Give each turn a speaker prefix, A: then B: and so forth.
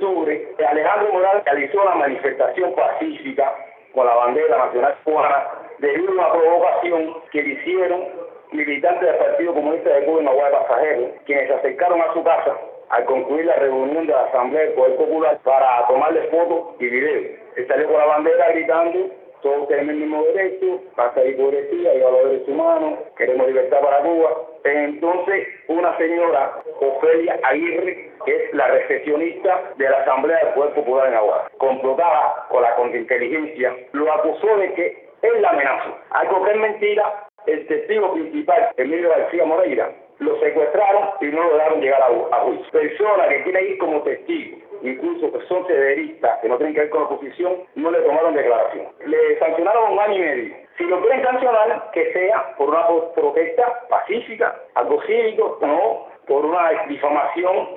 A: octubre, Alejandro Morales realizó una manifestación pacífica con la bandera nacional cubana debido a una provocación que le hicieron militantes del Partido Comunista de Cuba en Agua de Pasajeros, quienes se acercaron a su casa al concluir la reunión de la Asamblea del Poder Popular para tomarle fotos y videos. Él salió con la bandera gritando: todos tenemos el mismo derecho, paz y hipocresía, y a los derechos humanos, queremos libertad para Cuba. Entonces, una señora, Ofelia Aguirre, que es la recepcionista de la Asamblea del Poder Popular en Aguada, complotada con la contrainteligencia, lo acusó de que él la amenazó. Algo que es mentira. El testigo principal, Emilio García Moreira, lo secuestraron y no lo dejaron llegar a juicio. Personas que quieren ir como testigos, incluso que son sederistas, que no tienen que ver con la oposición, no le tomaron declaración. Le sancionaron 1 año y medio. Si lo quieren sancionar, que sea por una protesta pacífica, algo cívico, no por una difamación